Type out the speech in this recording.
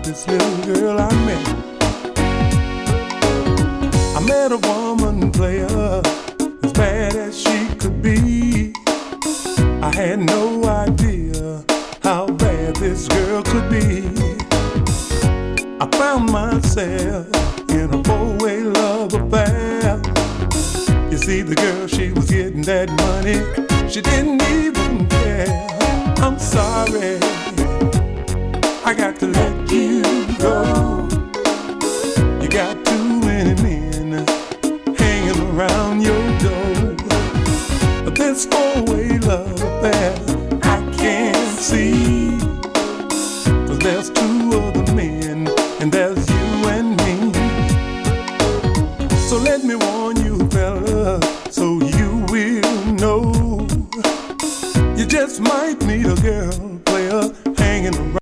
this little girl I met. I met a woman player, as bad as she could be. I had no idea how bad this girl could be. I found myself in a four-way love affair. You see, the girl, she was getting that money, she didn't even care. I'm sorry, I got to let you go. You got too many men hanging around your door. But this four-way love affair I can't see, 'cause there's two other men and there's you and me. So let me warn you, fella, so you will know, you just might meet a girl